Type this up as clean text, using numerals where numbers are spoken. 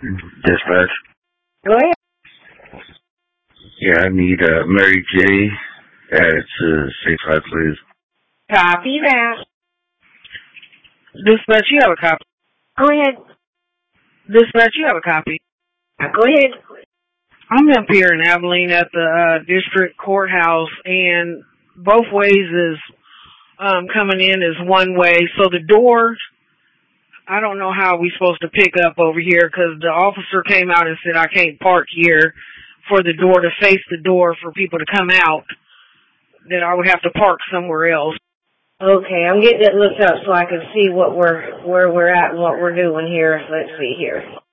Dispatch. Go ahead. Yeah, I need Mary J. Added to 65, please. Copy that. Dispatch, you have a copy. Go ahead. Dispatch, you have a copy. Go ahead. I'm up here in Abilene at the district courthouse, and both ways is coming in is one way. So the door, I don't know how we supposed to pick up over here because the officer came out and said I can't park here for the door to face the door for people to come out. That I would have to park somewhere else. Okay, I'm getting it looked up so I can see where we're at and what we're doing here. Let's see here.